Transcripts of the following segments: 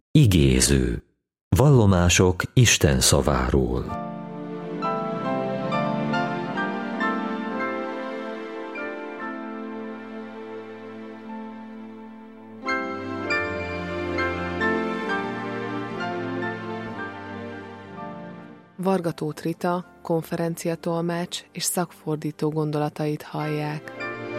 Igéző. Vallomások Isten szaváról. Varga Tóth Rita, konferenciatolmács és szakfordító gondolatait hallják.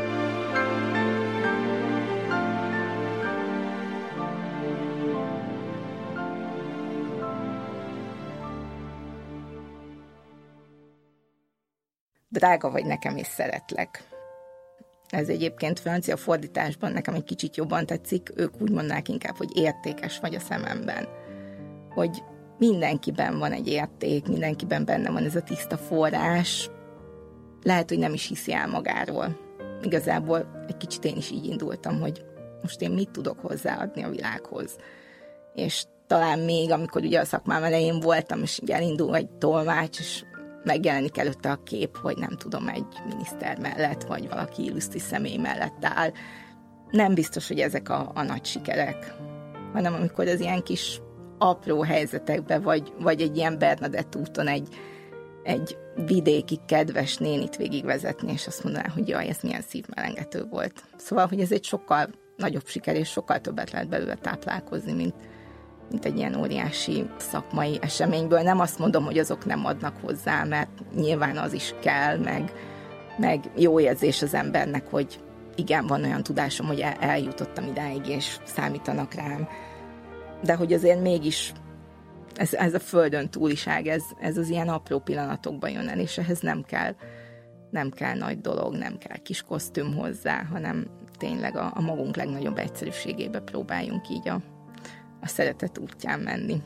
Drága vagy nekem, és szeretlek. Ez egyébként francia fordításban nekem egy kicsit jobban tetszik, ők úgy mondnák inkább, hogy értékes vagy a szememben. Hogy mindenkiben van egy érték, mindenkiben benne van ez a tiszta forrás. Lehet, hogy nem is hiszi el magáról. Igazából egy kicsit én is így indultam, hogy most én mit tudok hozzáadni a világhoz. És talán még, amikor ugye a szakmám elején voltam, és ugye elindul egy tolmács, és megjelenik előtte a kép, hogy nem tudom, egy miniszter mellett, vagy valaki illusztris személy mellett áll. Nem biztos, hogy ezek a nagy sikerek, hanem amikor az ilyen kis apró helyzetekbe, vagy egy ilyen Bernadett úton egy vidéki kedves nénit végigvezetni, és azt mondaná, hogy jaj, ez milyen szívmelengető volt. Szóval, hogy ez egy sokkal nagyobb siker, és sokkal többet lehet belőle táplálkozni, mint egy ilyen óriási szakmai eseményből. Nem azt mondom, hogy azok nem adnak hozzá, mert nyilván az is kell, meg jó érzés az embernek, hogy igen, van olyan tudásom, hogy eljutottam idáig, és számítanak rám. De hogy azért mégis ez a földön túliság, ez az ilyen apró pillanatokban jön el, és ehhez nem kell nagy dolog, nem kell kis kosztüm hozzá, hanem tényleg a magunk legnagyobb egyszerűségébe próbáljunk így a szeretet útján menni.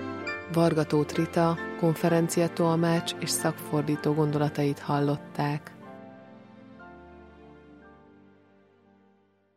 Varga Tóth Rita, konferenciatolmács és szakfordító gondolatait hallották.